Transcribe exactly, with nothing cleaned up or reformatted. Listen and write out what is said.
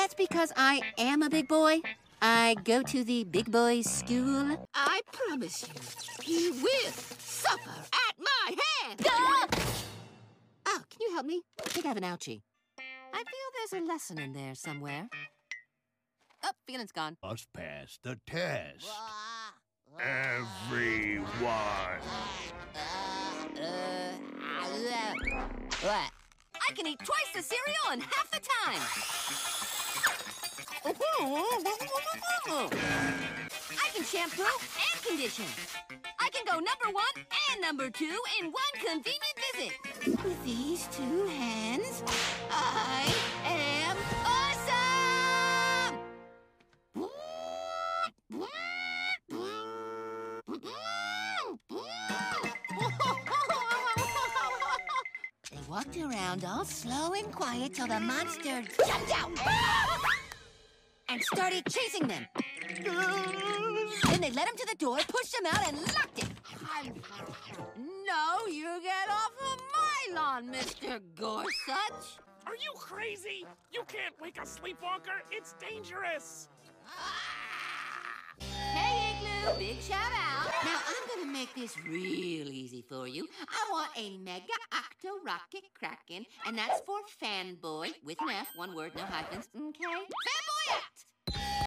that's because I am a big boy. I go to the big boys' school. I promise you, he will suffer at my hands. Ah! Oh, can you help me? I think I have an ouchie. I feel there's a lesson in there somewhere. Oh, feeling's gone. Must pass the test. Everyone. What? I can eat twice the cereal in half the time. I can shampoo and condition. I can go number one and number two in one convenient visit. With these two hands, I am They walked around all slow and quiet till the monster jumped out and started chasing them. Then they led him to the door, pushed him out, and locked it. No, you get off of my lawn, Mister Gorsuch. Are you crazy? You can't wake a sleepwalker. It's dangerous. Hey, Igloo, big shout out. Now, I'm going to make this real easy for you. I want a Mega Octo Rocket Kraken, and that's for Fanboy, with an F, one word, no hyphens, okay? Fanboy out!